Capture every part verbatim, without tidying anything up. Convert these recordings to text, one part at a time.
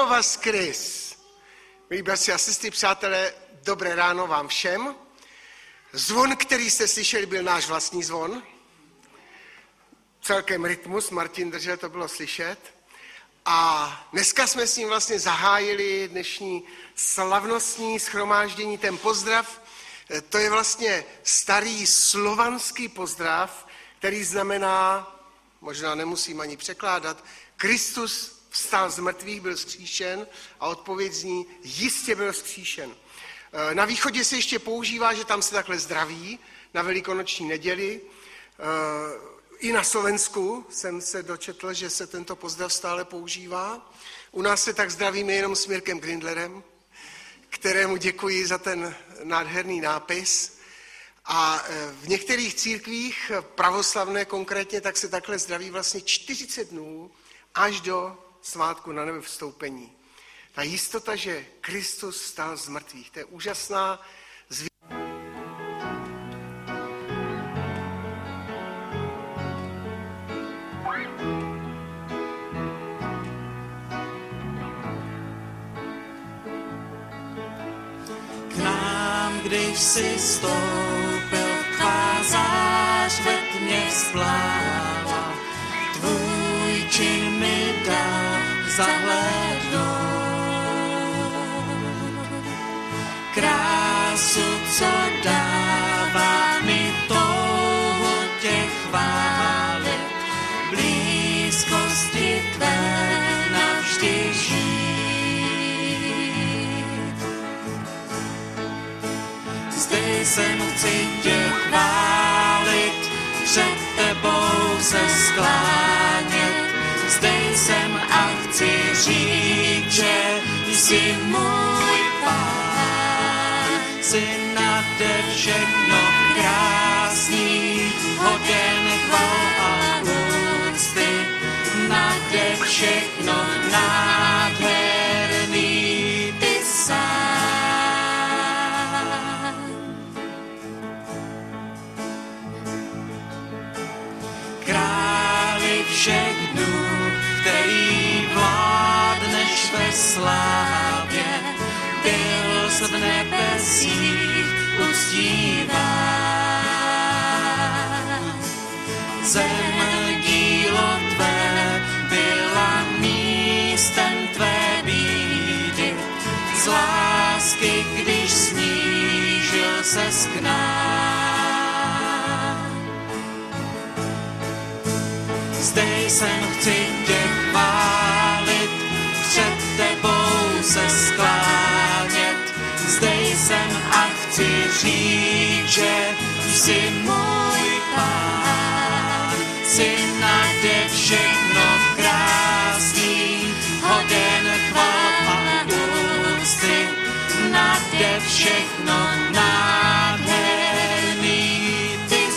Voskres. Milí bratři a sestry, přátelé, dobré ráno vám všem. Zvon, který jste slyšeli, byl náš vlastní zvon. Celkem rytmus Martin držel, to bylo slyšet. A dneska jsme s ním vlastně zahájili dnešní slavnostní shromáždění, ten pozdrav. To je vlastně starý slovanský pozdrav, který znamená, možná nemusím ani překládat, Kristus vstal z mrtvých, byl vzkříšen a odpověď zní, jistě byl vzkříšen. Na východě se ještě používá, že tam se takhle zdraví na velikonoční neděli. I na Slovensku jsem se dočetl, že se tento pozdrav stále používá. U nás se tak zdravíme jenom s Mirkem Grindlerem, kterému děkuji za ten nádherný nápis. A v některých církvích, pravoslavné konkrétně, tak se takhle zdraví vlastně čtyřicet dnů až do svátku na nebe vstoupení. Ta jistota, že Kristus vstal z mrtvých, to je úžasná zví... K nám, když jsi stoupil, tvá zář ve tmě vzplála, tvůj čin mi dal zahlédnout. Krásu, co dává mi touhu tě chválit, blízkosti tvé navždy žít. Zde jsem, chci tě chválit, před tebou se sklánět. Zde jsem a chci říct, že jsi můj Pán, jsi nade všechno krásný, hoden chval a úcty, nade všechno nádherný ty sám. Králi všech dnů, který vládneš ve slávě, byl v nebesích uctíván. Zem dílo tvé byla místem tvé bídy, z lásky, když snížil ses k nám. Zde jsem, chci tě chválit, před tebou se sklánět. Zde jsem a chci říct, že jsi můj Pán, jsi nade všechno krásný, hoden chval a úcty, nade všechno nádherný ty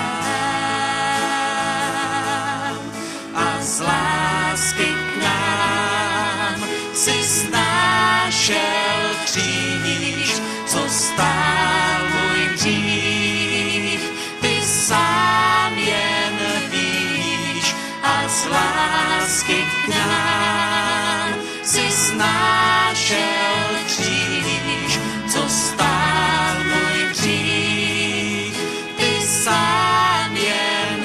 sám. A z lásky k nám si snášel kříž, co stál můj hřích, ty sám jen víš. A z lásky k nám si snášel kříž, co stál můj hřích, ty sám jen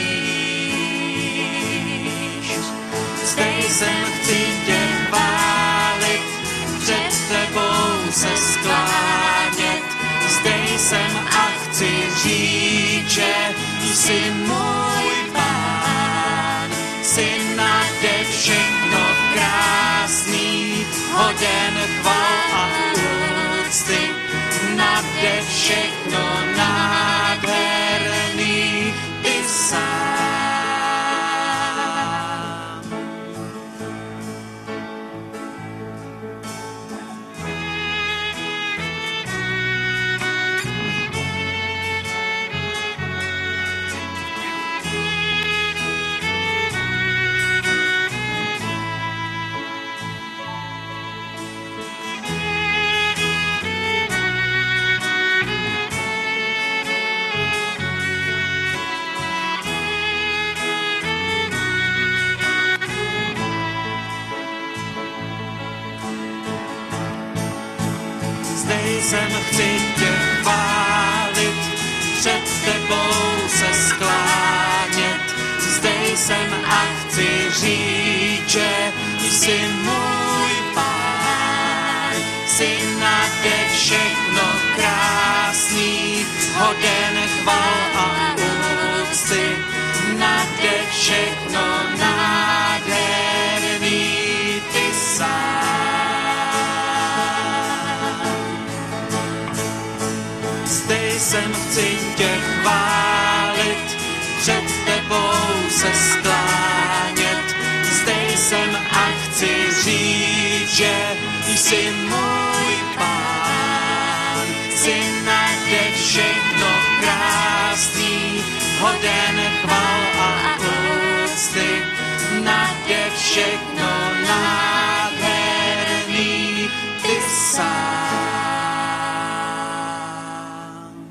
víš. Zde jsem, chci tě chválit, před tebou se sklánět. Zde jsem a chci říct, že jsi můj Pán, jsi nade všechno krásný, hoden chval a úcty, nade všechno nádherný ty sám. Zdej jsem, chci tě chválit, před tebou se sklánět. Zdej jsem a chci říct, že jsi můj Pán. Jsi nade všechno krásný, hoden chval a úcty, nade všechno nádherný ty sám. Zdej jsem, chci tě chválit, před tebou se sklánět. Zdej jsem a chci říct, že jsi můj Pán. Jsi nade všechno krásný, hoden chval a úcty, nade všechno nádherný ty sám.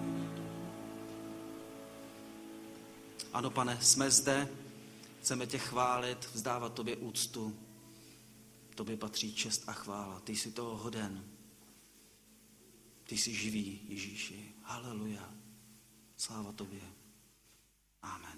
Ano, Pane, jsme zde, chceme tě chválit, vzdávat tobě úctu. Tobě patří čest a chvála. Ty jsi toho hoden. Ty jsi živý, Ježíši. Haleluja. Sláva tobě. Amen.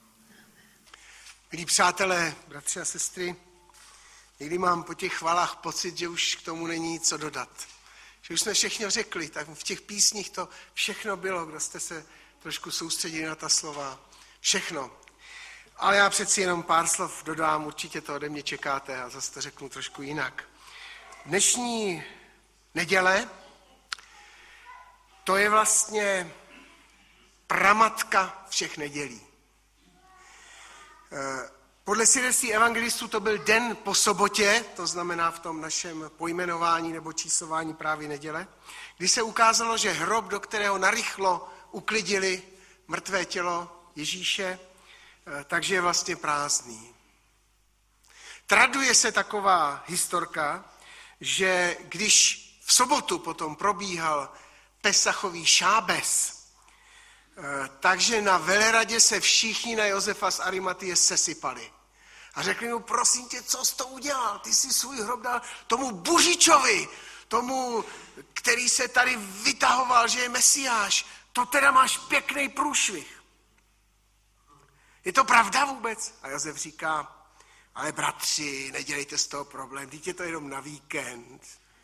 Milí přátelé, bratři a sestry, někdy mám po těch chvalách pocit, že už k tomu není co dodat. Že už jsme všechno řekli, tak v těch písních to všechno bylo, kdo jste se trošku soustředili na ta slova. Všechno. Ale já přeci jenom pár slov dodám, určitě to ode mě čekáte a zase to řeknu trošku jinak. Dnešní neděle, to je vlastně pramatka všech nedělí. Podle svědectví evangelistů to byl den po sobotě, to znamená v tom našem pojmenování nebo číslování právě neděle, kdy se ukázalo, že hrob, do kterého narychlo uklidili mrtvé tělo Ježíše, takže je vlastně prázdný. Traduje se taková historka, že když v sobotu potom probíhal Pesachový šábes, takže na veleradě se všichni na Josefa z Arimatie sesypali. A řekli mu, prosím tě, co jsi to udělal? Ty jsi svůj hrob dal tomu buřičovi, tomu, který se tady vytahoval, že je Mesiáš. To teda máš pěkný průšvih. Je to pravda vůbec? A Josef říká, ale bratři, nedělejte z toho problém, teď je to jenom na víkend.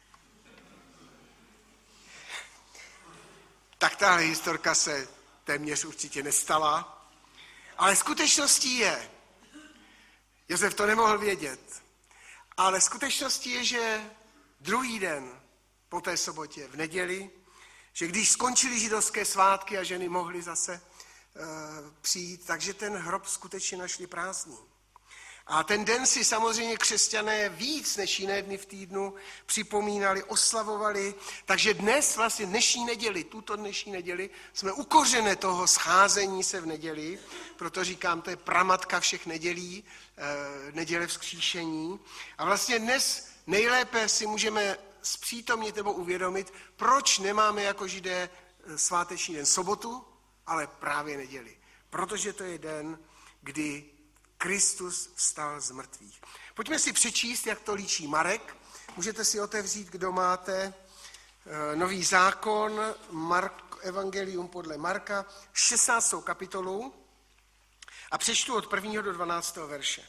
Tak tahle historka se téměř určitě nestala, ale skutečností je, Josef to nemohl vědět, ale skutečností je, že druhý den po té sobotě, v neděli, že když skončily židovské svátky a ženy mohly zase přijít, takže ten hrob skutečně našli prázdný. A ten den si samozřejmě křesťané víc než jiné dny v týdnu připomínali, oslavovali, takže dnes, vlastně dnešní neděli, tuto dnešní neděli, jsme u kořene toho scházení se v neděli, proto říkám, to je pramatka všech nedělí, neděle vzkříšení. A vlastně dnes nejlépe si můžeme zpřítomnit nebo uvědomit, proč nemáme jako Židé sváteční den sobotu, ale právě neděli. Protože to je den, kdy Kristus vstal z mrtvých. Pojďme si přečíst, jak to líčí Marek. Můžete si otevřít, kdo máte Nový zákon, Mark, Evangelium podle Marka, šestnáctou kapitolu a přečtu od prvního do dvanáctého verše.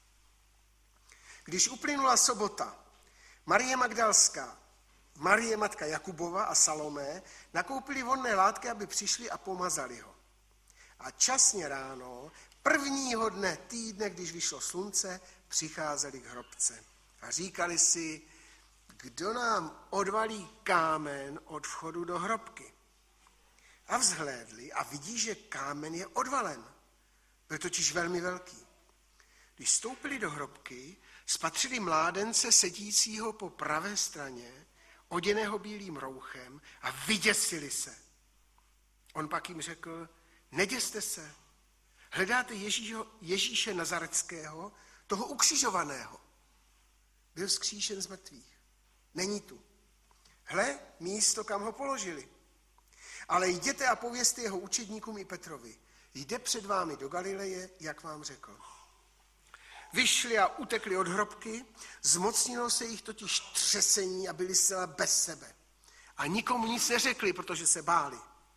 Když uplynula sobota, Marie Magdalská, Marie matka Jakubova a Salomé nakoupili vonné látky, aby přišli a pomazali ho. A časně ráno, prvního dne týdne, když vyšlo slunce, přicházeli k hrobce. A říkali si, kdo nám odvalí kámen od vchodu do hrobky. A vzhlédli a vidí, že kámen je odvalen. Byl totiž velmi velký. Když vstoupili do hrobky, spatřili mládence sedícího po pravé straně, oděného bílým rouchem a vyděsili se. On pak jim řekl, neděste se, hledáte Ježího, Ježíše Nazareckého, toho ukřižovaného. Byl vzkříšen z mrtvých. Není tu. Hle, místo, kam ho položili. Ale jděte a povězte jeho učedníkům i Petrovi. Jde před vámi do Galileje, jak vám řekl. Vyšli a utekli od hrobky, zmocnilo se jich totiž třesení a byli zcela bez sebe. A nikomu nic neřekli, protože se báli.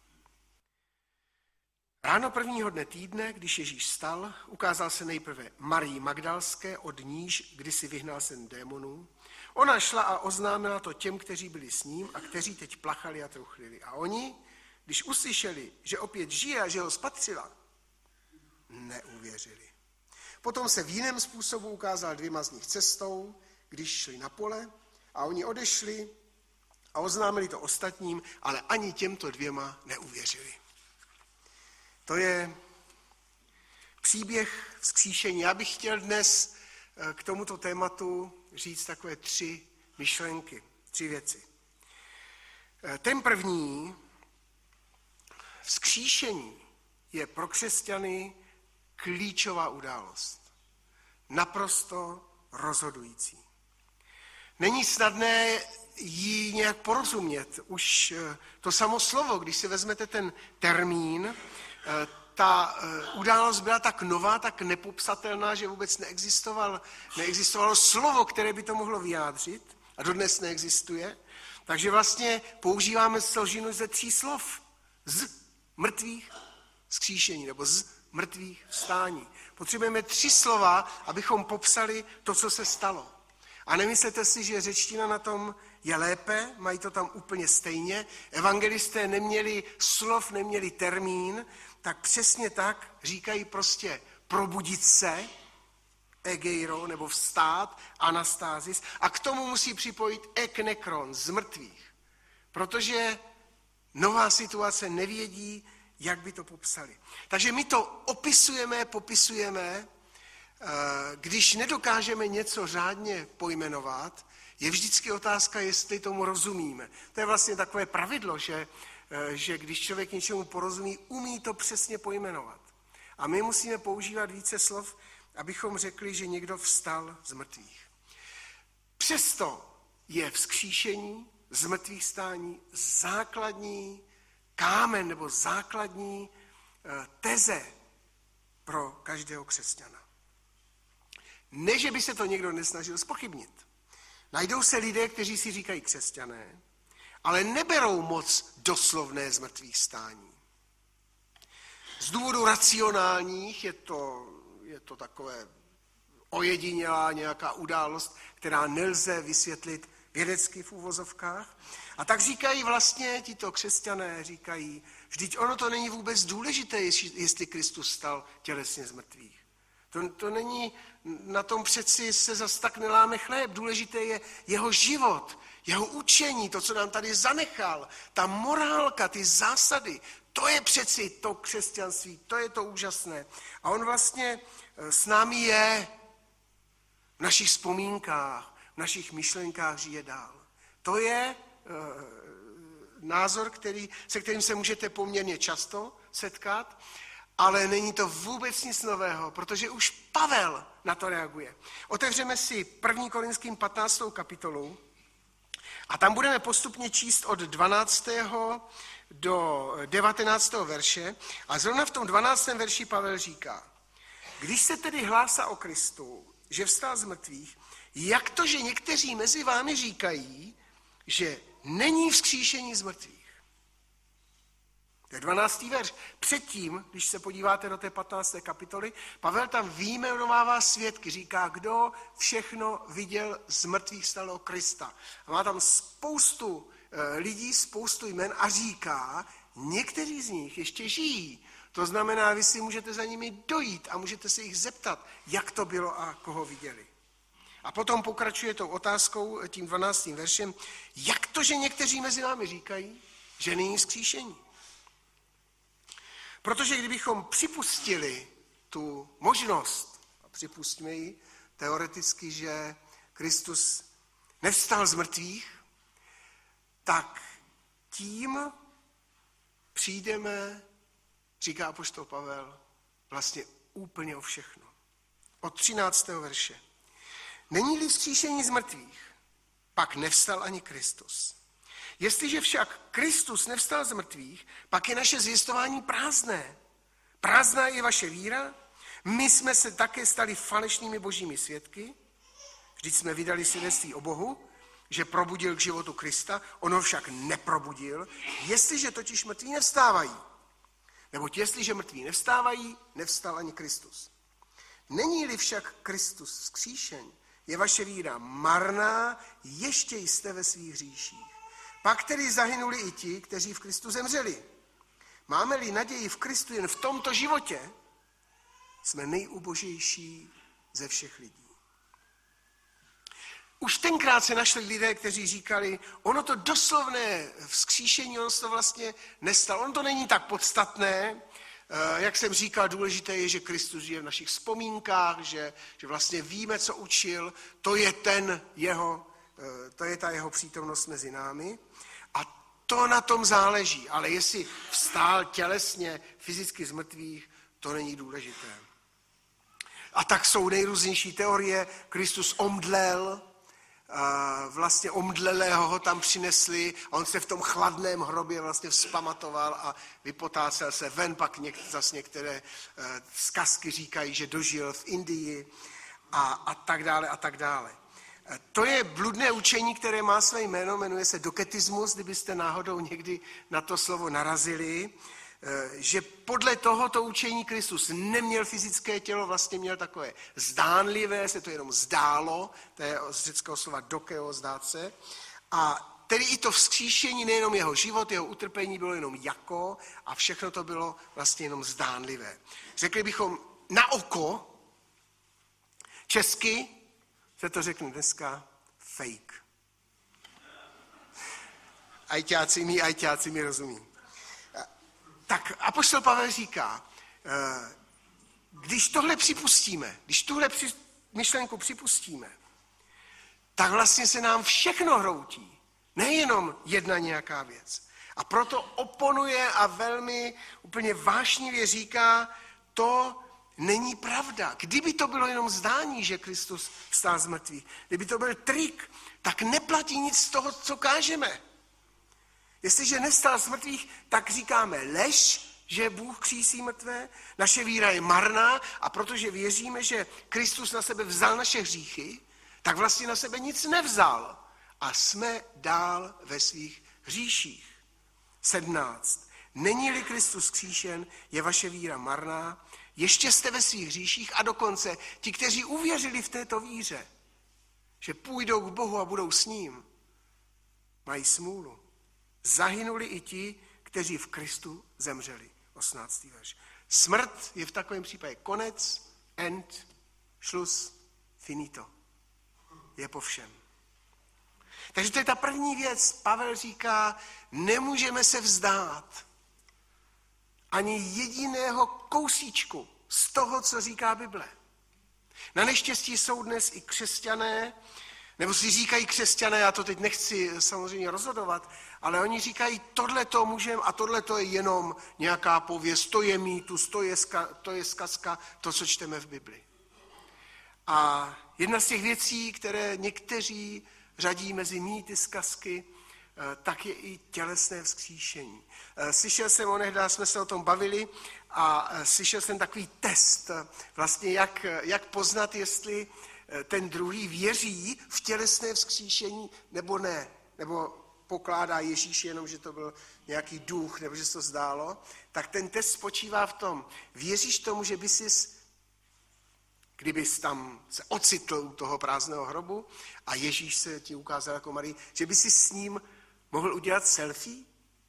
Ráno prvního dne týdne, když Ježíš vstal, ukázal se nejprve Marii Magdalské, od níž kdysi vyhnal sen démonů. Ona šla a oznámila to těm, kteří byli s ním a kteří teď plachali a truchlili. A oni, když uslyšeli, že opět žije a že ho spatřila, neuvěřili. Potom se v jiném způsobu ukázal dvěma z nich cestou, když šli na pole, a oni odešli a oznámili to ostatním, ale ani těmto dvěma neuvěřili. To je příběh vzkříšení. Já bych chtěl dnes k tomuto tématu říct takové tři myšlenky, tři věci. Ten první, vzkříšení, je pro křesťany klíčová událost. Naprosto rozhodující. Není snadné jí nějak porozumět. Už to samo slovo, když si vezmete ten termín, ta událost byla tak nová, tak nepopsatelná, že vůbec neexistoval, neexistovalo slovo, které by to mohlo vyjádřit, a dodnes neexistuje. Takže vlastně používáme složinu ze tří slov. Z mrtvých vzkříšení, nebo z mrtvých vstání. Potřebujeme tři slova, abychom popsali to, co se stalo. A nemyslete si, že řečtina na tom je lépe, mají to tam úplně stejně. Evangelisté neměli slov, neměli termín, tak přesně tak říkají prostě probudit se, egeiro, nebo vstát, anastázis, a k tomu musí připojit eknekron, z mrtvých. Protože nová situace nevědí, jak by to popsali. Takže my to opisujeme, popisujeme, když nedokážeme něco řádně pojmenovat, je vždycky otázka, jestli tomu rozumíme. To je vlastně takové pravidlo, že, že když člověk něčemu porozumí, umí to přesně pojmenovat. A my musíme používat více slov, abychom řekli, že někdo vstal z mrtvých. Přesto je vzkříšení, z mrtvých stání základní kámen nebo základní teze pro každého křesťana. Ne, že by se to někdo nesnažil zpochybnit. Najdou se lidé, kteří si říkají křesťané, ale neberou moc doslovné z mrtvých stání. Z důvodu racionálních je to, je to takové ojedinělá nějaká událost, která nelze vysvětlit vědecky v uvozovkách. A tak říkají vlastně, tito křesťané říkají, vždyť ono to není vůbec důležité, jestli Kristus stal tělesně z mrtvých. To, to není, na tom přeci se zas tak neláme chléb. Důležité je jeho život, jeho učení, to, co nám tady zanechal, ta morálka, ty zásady, to je přeci to křesťanství, to je to úžasné. A on vlastně s námi je v našich vzpomínkách, v našich myšlenkách žije dál. To je uh, názor, který, se kterým se můžete poměrně často setkat, ale není to vůbec nic nového, protože už Pavel na to reaguje. Otevřeme si první Korinským patnáctou kapitolu a tam budeme postupně číst od dvanáctého do devatenáctého verše. A zrovna v tom dvanáctém verši Pavel říká, když se tedy hlásá o Kristu, že vstal z mrtvých, jak to, že někteří mezi vámi říkají, že není vzkříšení z mrtvých. To je dvanáctý verš. Předtím, když se podíváte do té patnácté kapitoly, Pavel tam vyjmenovává svědky, říká, kdo všechno viděl z mrtvých vstalého Krista. A má tam spoustu lidí, spoustu jmen a říká, někteří z nich ještě žijí. To znamená, vy si můžete za nimi dojít a můžete se jich zeptat, jak to bylo a koho viděli. A potom pokračuje tou otázkou, tím dvanáctým veršem, jak to, že někteří mezi námi říkají, že není vzkříšení. Protože kdybychom připustili tu možnost, a připustíme ji teoreticky, že Kristus nevstal z mrtvých, tak tím přijdeme, říká apoštol Pavel, vlastně úplně o všechno. Od třináctého verše. Není-li vzkříšení z mrtvých, pak nevstal ani Kristus. Jestliže však Kristus nevstal z mrtvých, pak je naše zvěstování prázdné. Prázdná je vaše víra, my jsme se také stali falešnými božími svědky, vždyť jsme vydali svědectví o Bohu, že probudil k životu Krista, on ho však neprobudil, jestliže totiž mrtví nevstávají. Neboť jestliže mrtví nevstávají, nevstal ani Kristus. Není-li však Kristus vzkříšen, je vaše víra marná, ještě jste ve svých hříších. Pak tedy zahynuli i ti, kteří v Kristu zemřeli. Máme-li naději v Kristu jen v tomto životě, jsme nejubožejší ze všech lidí. Už tenkrát se našli lidé, kteří říkali, ono to doslovné vzkříšení, ono to vlastně nestalo. Ono to není tak podstatné, jak jsem říkal, důležité je, že Kristus žije v našich vzpomínkách, že, že vlastně víme, co učil, to je, ten jeho, to je ta jeho přítomnost mezi námi. A to na tom záleží, ale jestli vstál tělesně, fyzicky z mrtvých, to není důležité. A tak jsou nejrůznější teorie, Kristus omdlel, vlastně omdlelého ho tam přinesli a on se v tom chladném hrobě vlastně vzpamatoval a vypotácel se ven, pak něk, zase některé zkazky říkají, že dožil v Indii a, a tak dále a tak dále. To je bludné učení, které má své jméno, jmenuje se doketismus, kdybyste náhodou někdy na to slovo narazili, že podle tohoto učení Kristus neměl fyzické tělo, vlastně měl takové zdánlivé, se to jenom zdálo, to je z řeckého slova dokeo, zdát se. A tedy i to vzkříšení, nejenom jeho život, jeho utrpení bylo jenom jako a všechno to bylo vlastně jenom zdánlivé. Řekli bychom na oko, česky se to řekne dneska fake. Ajťáci mi, ajťáci mi rozumí. Tak apoštol Pavel říká, když tohle připustíme, když tuhle myšlenku připustíme, tak vlastně se nám všechno hroutí, nejenom jedna nějaká věc. A proto oponuje a velmi úplně vášnivě říká, to není pravda. Kdyby to bylo jenom zdání, že Kristus vstal z mrtvých, kdyby to byl trik, tak neplatí nic z toho, co kážeme. Jestliže nestal z mrtvých, tak říkáme lež, že Bůh křísí mrtvé, naše víra je marná a protože věříme, že Kristus na sebe vzal naše hříchy, tak vlastně na sebe nic nevzal a jsme dál ve svých hříších. sedmnáct. Není-li Kristus kříšen, je vaše víra marná, ještě jste ve svých hříších a dokonce ti, kteří uvěřili v této víře, že půjdou k Bohu a budou s ním, mají smůlu. Zahynuli i ti, kteří v Kristu zemřeli. osmnáctý verš. Smrt je v takovém případě konec, end, šlus, finito. Je po všem. Takže to je ta první věc. Pavel říká, nemůžeme se vzdát ani jediného kousíčku z toho, co říká Bible. Na neštěstí jsou dnes i křesťané, nebo si říkají křesťané, já to teď nechci samozřejmě rozhodovat, ale oni říkají, tohle to můžeme a tohle to je jenom nějaká pověst, to je mýtus, to je, ska, to je zkazka, to, co čteme v Bibli. A jedna z těch věcí, které někteří řadí mezi mýty, zkazky, tak je i tělesné vzkříšení. Slyšel jsem, onehdá jsme se o tom bavili a slyšel jsem takový test, vlastně jak, jak poznat, jestli ten druhý věří v tělesné vzkříšení nebo ne, nebo pokládá Ježíš jenom, že to byl nějaký duch, nebo že se to zdálo, tak ten test spočívá v tom, věříš tomu, že by jsi, kdybys tam se ocitl u toho prázdného hrobu a Ježíš se ti ukázal jako Marii, že by si s ním mohl udělat selfie?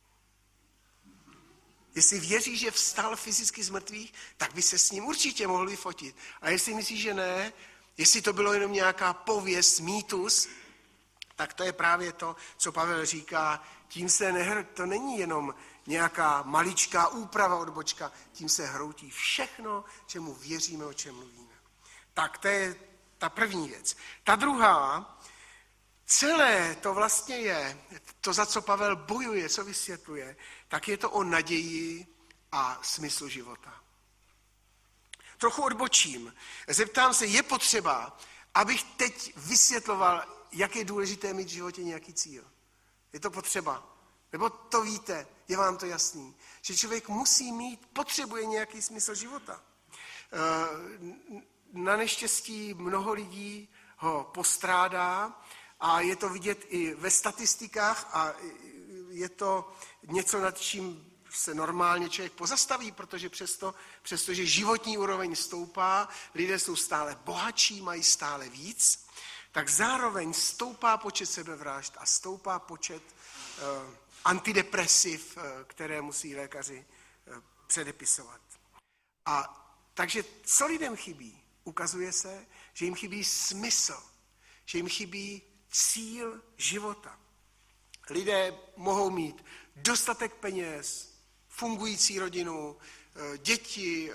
Jestli věříš, že vstal fyzicky z mrtvých, tak by se s ním určitě mohl vyfotit. A jestli myslíš, že ne, jestli to bylo jenom nějaká pověst, mýtus, tak to je právě to, co Pavel říká, tím se nehr, to není jenom nějaká maličká úprava, odbočka, tím se hroutí všechno, čemu věříme, o čem mluvíme. Tak to je ta první věc. Ta druhá, celé to vlastně je, to, za co Pavel bojuje, co vysvětluje, tak je to o naději a smyslu života. Trochu odbočím. Zeptám se, je potřeba, abych teď vysvětloval, jak je důležité mít v životě nějaký cíl? Je to potřeba? Nebo to víte, je vám to jasný? Že člověk musí mít, potřebuje nějaký smysl života. Na neštěstí mnoho lidí ho postrádá a je to vidět i ve statistikách a je to něco, nad čím se normálně člověk pozastaví, protože přesto, přestože životní úroveň stoupá, lidé jsou stále bohatší, mají stále víc, tak zároveň stoupá počet sebevražd a stoupá počet uh, antidepresiv, uh, které musí lékaři uh, předepisovat. A takže co lidem chybí? Ukazuje se, že jim chybí smysl, že jim chybí cíl života. Lidé mohou mít dostatek peněz, fungující rodinu, děti,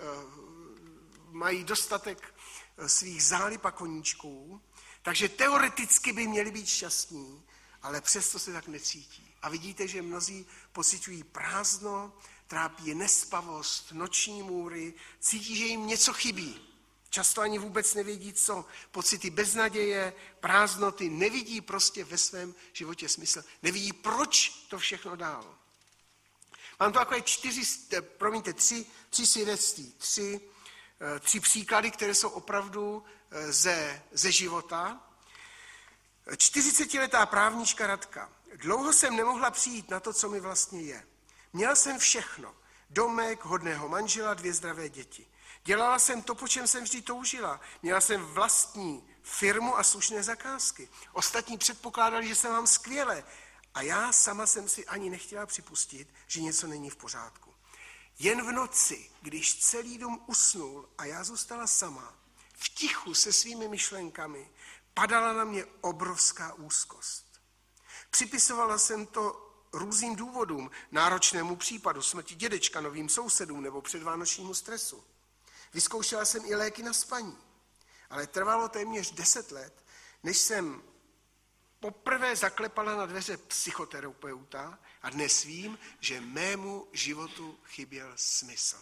mají dostatek svých zálib a koníčků, takže teoreticky by měli být šťastní, ale přesto se tak necítí. A vidíte, že mnozí pociťují prázdno, trápí je nespavost, noční můry, cítí, že jim něco chybí. Často ani vůbec nevědí, co. Pocity beznaděje, prázdnoty, nevidí prostě ve svém životě smysl. Nevidí, proč to všechno dál. Mám tu takové čtyři, promiňte, tři, tři svědectví, tři, tři příklady, které jsou opravdu ze, ze života. čtyřicetiletá právnička Radka. Dlouho jsem nemohla přijít na to, co mi vlastně je. Měla jsem všechno. Domek, hodného manžela, dvě zdravé děti. Dělala jsem to, po čem jsem vždy toužila. Měla jsem vlastní firmu a slušné zakázky. Ostatní předpokládali, že se mám skvěle. A já sama jsem si ani nechtěla připustit, že něco není v pořádku. Jen v noci, když celý dům usnul a já zůstala sama, v tichu se svými myšlenkami, padala na mě obrovská úzkost. Připisovala jsem to různým důvodům, náročnému případu, smrti dědečka, novým sousedům nebo předvánočnímu stresu. Vyzkoušela jsem i léky na spaní, ale trvalo téměř deset let, než jsem poprvé zaklepala na dveře psychoterapeuta a dnes vím, že mému životu chyběl smysl.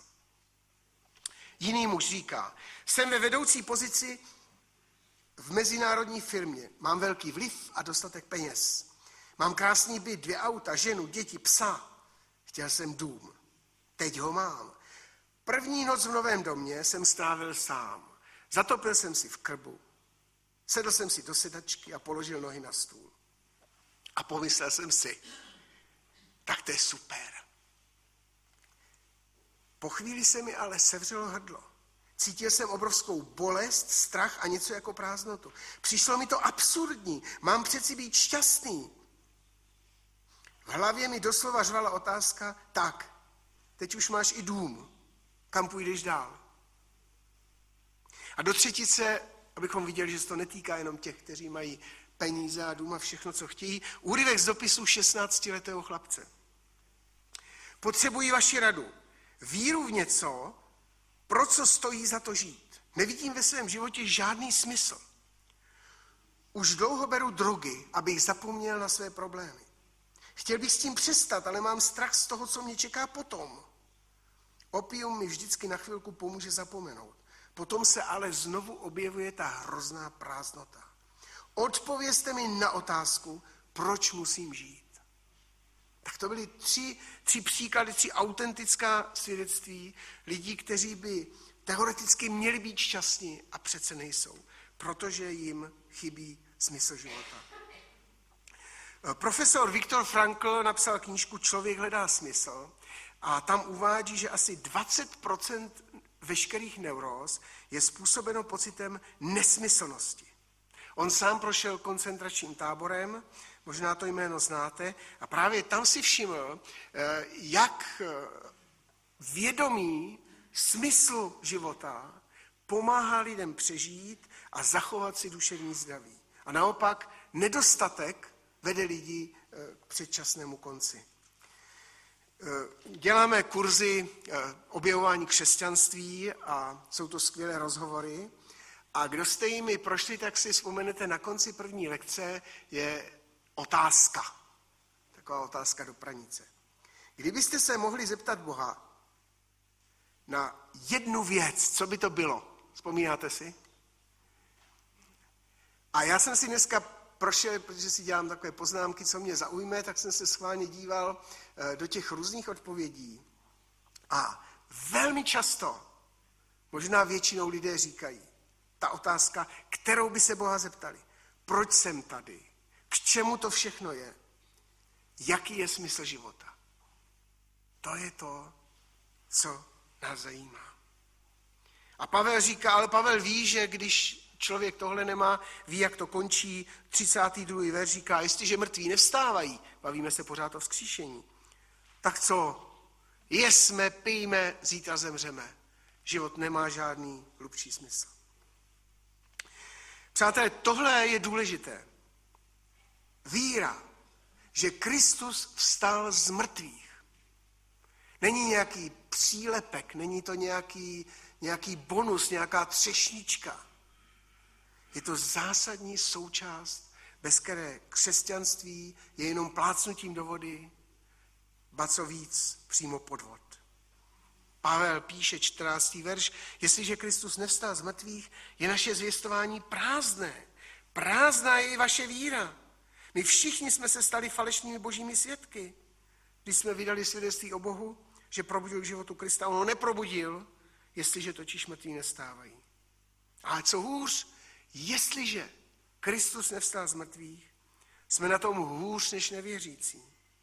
Jiný muž říká, jsem ve vedoucí pozici v mezinárodní firmě, mám velký vliv a dostatek peněz. Mám krásný byt, dvě auta, ženu, děti, psa. Chtěl jsem dům. Teď ho mám. První noc v novém domě jsem strávil sám. Zatopil jsem si v krbu. Sedl jsem si do sedačky a položil nohy na stůl. A pomyslel jsem si, tak to je super. Po chvíli se mi ale sevřelo hrdlo. Cítil jsem obrovskou bolest, strach a něco jako prázdnotu. Přišlo mi to absurdní. Mám přeci být šťastný. V hlavě mi doslova řvala otázka, tak, teď už máš i dům. Kam půjdeš dál? A do třetice, abychom viděli, že se to netýká jenom těch, kteří mají peníze a dům a všechno, co chtějí, úryvek z dopisu šestnáctiletého chlapce. Potřebuji vaši radu. Víru v něco, pro co stojí za to žít. Nevidím ve svém životě žádný smysl. Už dlouho beru drogy, abych zapomněl na své problémy. Chtěl bych s tím přestat, ale mám strach z toho, co mě čeká potom. Opium mi vždycky na chvilku pomůže zapomenout. Potom se ale znovu objevuje ta hrozná prázdnota. Odpovězte mi na otázku, proč musím žít. Tak to byly tři, tři příklady, tři autentická svědectví lidí, kteří by teoreticky měli být šťastní a přece nejsou, protože jim chybí smysl života. Profesor Viktor Frankl napsal knížku Člověk hledá smysl a tam uvádí, že asi dvacet procent veškerých neuróz je způsobeno pocitem nesmyslnosti. On sám prošel koncentračním táborem, možná to jméno znáte, a právě tam si všiml, jak vědomí smyslu života pomáhá lidem přežít a zachovat si duševní zdraví. A naopak nedostatek vede lidi k předčasnému konci. Děláme kurzy objevování křesťanství a jsou to skvělé rozhovory. A kdo jste jimi prošli, tak si vzpomenete, na konci první lekce je otázka. Taková otázka do pranice. Kdybyste se mohli zeptat Boha na jednu věc, co by to bylo? Vzpomínáte si? A já jsem si dneska prošel, protože si dělám takové poznámky, co mě zaujme, tak jsem se schválně díval do těch různých odpovědí. A velmi často, možná většinou lidé říkají, ta otázka, kterou by se Boha zeptali. Proč jsem tady? K čemu to všechno je? Jaký je smysl života? To je to, co nás zajímá. A Pavel říká, ale Pavel ví, že když člověk tohle nemá, ví, jak to končí. třicátý druhý verš říká, jestliže mrtví nevstávají, bavíme se pořád o vzkříšení, tak co? Jesme, pijme, zítra zemřeme. Život nemá žádný hlubší smysl. Přátelé, tohle je důležité. Víra, že Kristus vstal z mrtvých. Není nějaký přílepek, není to nějaký, nějaký bonus, nějaká třešnička. Je to zásadní součást, bez které křesťanství je jenom plácnutím do vody, ba co víc, přímo podvod. Pavel píše čtrnáctý verš, jestliže Kristus nevstal z mrtvých, je naše zvěstování prázdné. Prázdná je i vaše víra. My všichni jsme se stali falešnými božími svědky. Když jsme vydali svědectví o Bohu, že probudil k životu Krista, on ho neprobudil, jestliže totiž mrtví nestávají. Ale co hůř, jestliže Kristus nevstal z mrtvých, jsme na tom hůř než nevěřící.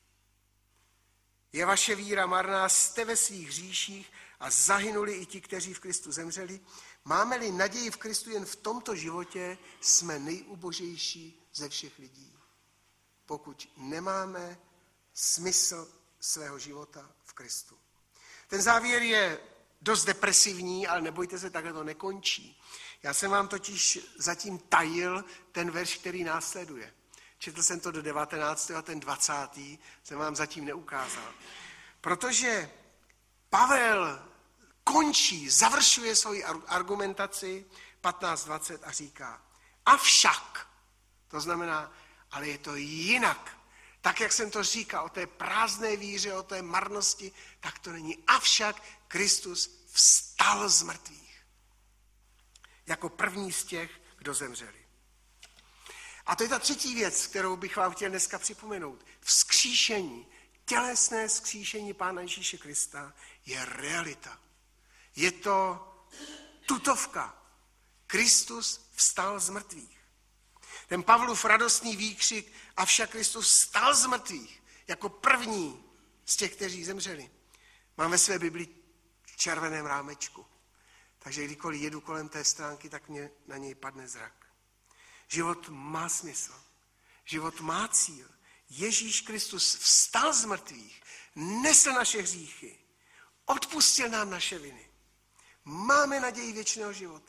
Je vaše víra marná, jste ve svých hříších a zahynuli i ti, kteří v Kristu zemřeli. Máme-li naději v Kristu jen v tomto životě, jsme nejubožejší ze všech lidí. Pokud nemáme smysl svého života v Kristu. Ten závěr je dost depresivní, ale nebojte se, takhle to nekončí. Já jsem vám totiž zatím tajil ten verš, který následuje. Četl jsem to do devatenáctého a ten dvacátý jsem vám zatím neukázal. Protože Pavel končí, završuje svoji argumentaci patnáct dvacet a říká, avšak, to znamená, ale je to jinak. Tak, jak jsem to říkal o té prázdné víře, o té marnosti, tak to není. Avšak Kristus vstal z mrtvých. Jako první z těch, kdo zemřeli. A to je ta třetí věc, kterou bych vám chtěl dneska připomenout. Vzkříšení, tělesné vzkříšení Pána Ježíše Krista je realita. Je to tutovka. Kristus vstal z mrtvých. Ten Pavlův radostný výkřik, avšak Kristus vstal z mrtvých, jako první z těch, kteří zemřeli. Mám ve své Bibli v červeném rámečku. Takže kdykoliv jedu kolem té stránky, tak mě na něj padne zrak. Život má smysl. Život má cíl. Ježíš Kristus vstal z mrtvých, nesl naše hříchy, odpustil nám naše viny. Máme naději věčného života.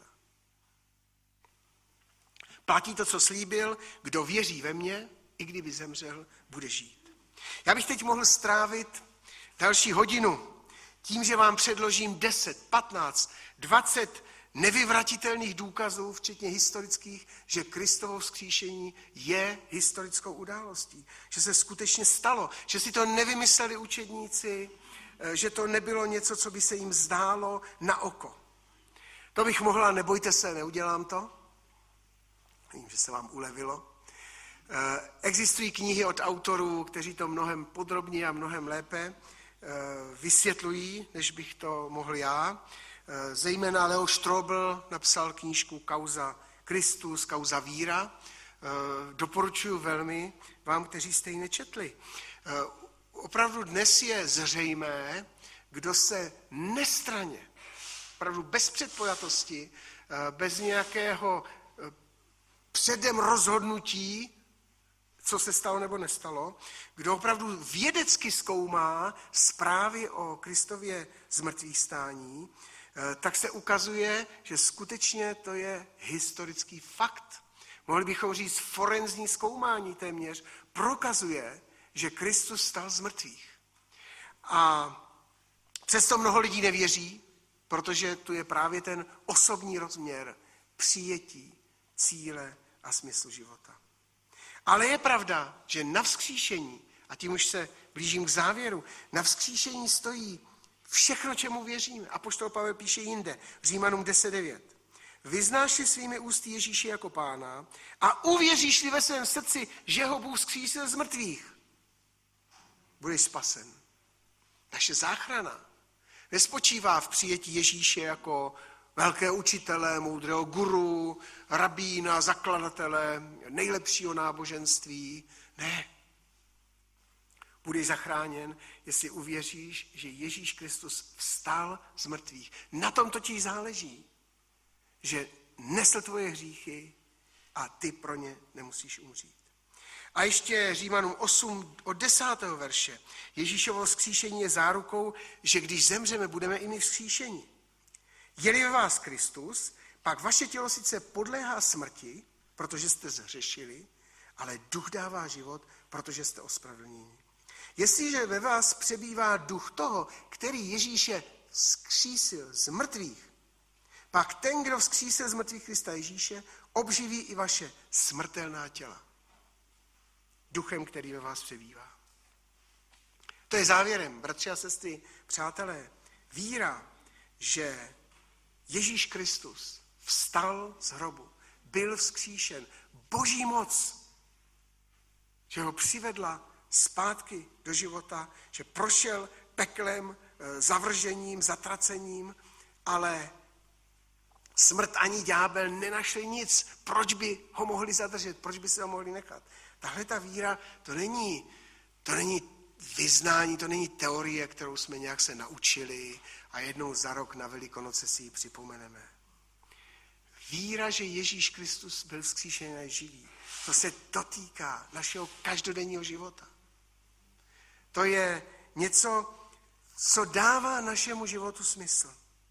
Platí to, co slíbil, kdo věří ve mě, i kdyby zemřel, bude žít. Já bych teď mohl strávit další hodinu tím, že vám předložím deset, patnáct, dvacet nevyvratitelných důkazů, včetně historických, že Kristovo vzkříšení je historickou událostí. Že se skutečně stalo, že si to nevymysleli učedníci, že to nebylo něco, co by se jim zdálo na oko. To bych mohla, nebojte se, neudělám to. Vím, že se vám ulevilo. Existují knihy od autorů, kteří to mnohem podrobněji a mnohem lépe vysvětlují, než bych to mohl já. Zejména Leo Strobl napsal knížku Kauza Kristus, Kauza víra. Doporučuji velmi vám, kteří jste ji nečetli. Opravdu dnes je zřejmé, kdo se nestranně, opravdu bez předpojatosti, bez nějakého předem rozhodnutí, co se stalo nebo nestalo, kdo opravdu vědecky zkoumá zprávy o Kristově zmrtvých stání, tak se ukazuje, že skutečně to je historický fakt. Mohli bychom říct, forenzní zkoumání téměř prokazuje, že Kristus stal z mrtvých. A přesto mnoho lidí nevěří, protože tu je právě ten osobní rozměr přijetí, cíle a smyslu života. Ale je pravda, že na vzkříšení, a tím už se blížím k závěru, na vzkříšení stojí všechno, čemu věříme. Apoštol Pavel píše jinde, Římanům deset devět. Vyznáš-li svými ústy Ježíše jako pána a uvěříš-li ve svém srdci, že ho Bůh vzkřísil z mrtvých, budeš spasen. Naše záchrana nespočívá v přijetí Ježíše jako velké učitele, moudrého guru, rabína, zakladatele, nejlepšího náboženství. Ne. Budeš zachráněn, jestli uvěříš, že Ježíš Kristus vstal z mrtvých. Na tom totiž záleží, že nesl tvoje hříchy a ty pro ně nemusíš umřít. A ještě Římanům osm od desátého verše. Ježíšovo vzkříšení je zárukou, že když zemřeme, budeme i my vzkříšeni. Je-li ve vás Kristus, pak vaše tělo sice podléhá smrti, protože jste zhřešili, ale duch dává život, protože jste ospravedlněni. Jestliže ve vás přebývá duch toho, který Ježíše vzkřísil z mrtvých, pak ten, kdo vzkřísil z mrtvých Krista Ježíše, obživí i vaše smrtelná těla. Duchem, který ve vás přebývá. To je závěrem, bratři a sestry, přátelé, víra, že Ježíš Kristus vstal z hrobu, byl vzkříšen, boží moc, že ho přivedla zpátky do života, že prošel peklem, zavržením, zatracením, ale smrt ani ďábel nenašli nic. Proč by ho mohli zadržet? Proč by se ho mohli nechat? Tahle ta víra, to není, to není vyznání, to není teorie, kterou jsme nějak se naučili a jednou za rok na Velikonoce si ji připomeneme. Víra, že Ježíš Kristus byl vzkříšený a živý, to se dotýká našeho každodenního života. To je něco, co dává našemu životu smysl.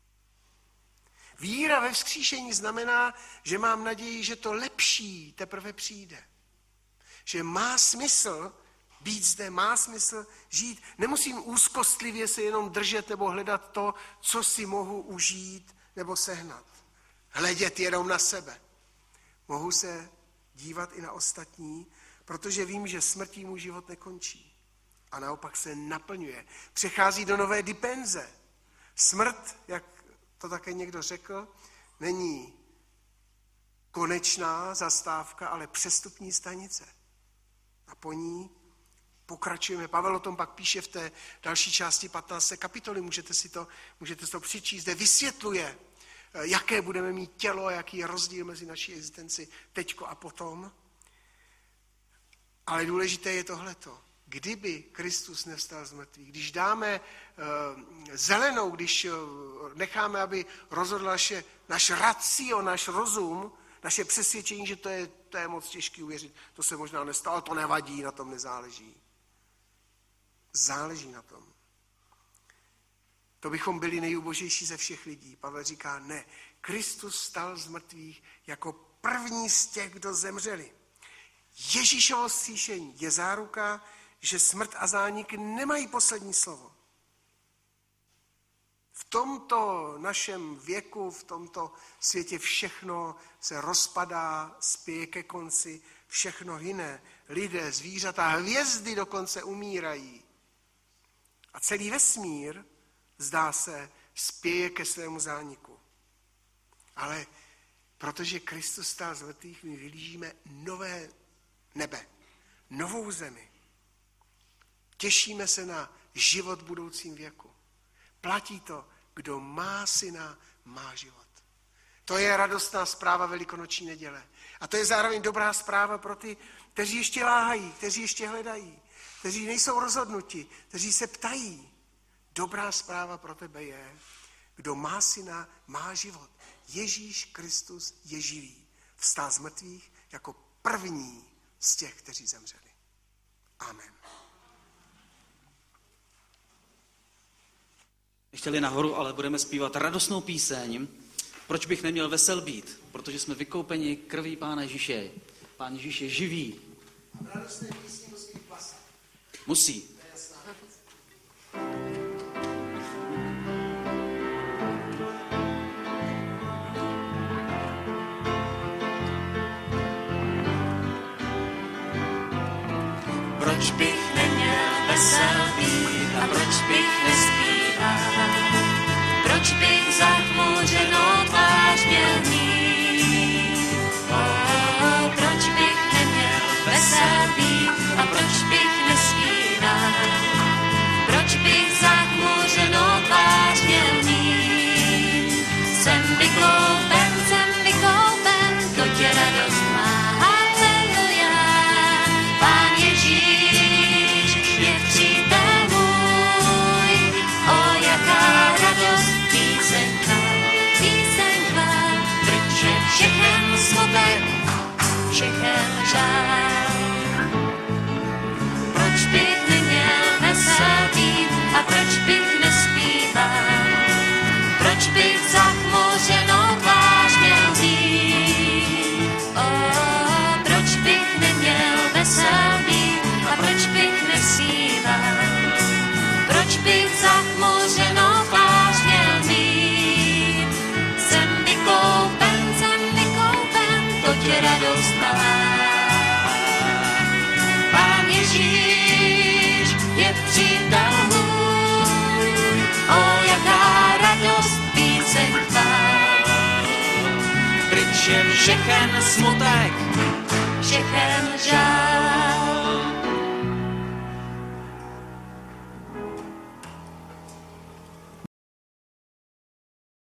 Víra ve vzkříšení znamená, že mám naději, že to lepší teprve přijde. Že má smysl být zde, má smysl žít. Nemusím úzkostlivě se jenom držet nebo hledat to, co si mohu užít nebo sehnat. Hledět jenom na sebe. Mohu se dívat i na ostatní, protože vím, že smrtí můj život nekončí. A naopak se naplňuje. Přechází do nové dimenze. Smrt, jak to také někdo řekl, není konečná zastávka, ale přestupní stanice. A po ní pokračujeme. Pavel o tom pak píše v té další části patnácté kapitoly. Můžete si to, můžete si to přečíst, kde vysvětluje, jaké budeme mít tělo, jaký je rozdíl mezi naší existenci teďko a potom. Ale důležité je tohleto. Kdyby Kristus nevstal z mrtvých, když dáme uh, zelenou, když uh, necháme, aby rozhodl naše, náš racio, náš rozum, naše přesvědčení, že to je, to je moc těžké uvěřit, to se možná nestalo, to nevadí, na tom nezáleží. Záleží na tom. To bychom byli nejubožejší ze všech lidí. Pavel říká, ne, Kristus vstal z mrtvých jako první z těch, kdo zemřeli. Ježíšovo vzkříšení je záruka, že smrt a zánik nemají poslední slovo. V tomto našem věku, v tomto světě všechno se rozpadá, spěje ke konci, všechno hyne. Lidé, zvířata, hvězdy dokonce umírají. A celý vesmír, zdá se, spěje ke svému zániku. Ale protože Kristus stál z mrtvých, my vylížíme nové nebe, novou zemi. Těšíme se na život v budoucím věku. Platí to, kdo má syna, má život. To je radostná zpráva Velikonoční neděle. A to je zároveň dobrá zpráva pro ty, kteří ještě váhají, kteří ještě hledají, kteří nejsou rozhodnuti, kteří se ptají. Dobrá zpráva pro tebe je, kdo má syna, má život. Ježíš Kristus je živý. Vstál z mrtvých jako první z těch, kteří zemřeli. Amen. Chtěli nahoru, ale budeme zpívat radostnou píseň. Proč bych neměl vesel být? Protože jsme vykoupeni krví Pána Ježíše. Pán Ježíš je živý. Radostné písně musí být pasa. Musí. Proč bych neměl vesel být a proč bych nespíval? Proč bych zachmuřenou tvář měl mít? Oh, proč bych neměl vesel být a proč bych nespíval? Proč bych zachmuřenou tvář měl mít? Jsem vyklopený neměl žál. Proč bych neměl vesel být a proč bych nespíval? Proč bych zachmuřenou tvář měl být? Oh, proč bych neměl vesel být a proč bych nesíval? Proč bych zachmuřenou tvář měl mít? Jsem vykoupen, jsem vykoupen, to tě radost má. Pán Ježíš je přítel můj, o jaká radost více tvá. Pryč je všechen smutek, všechen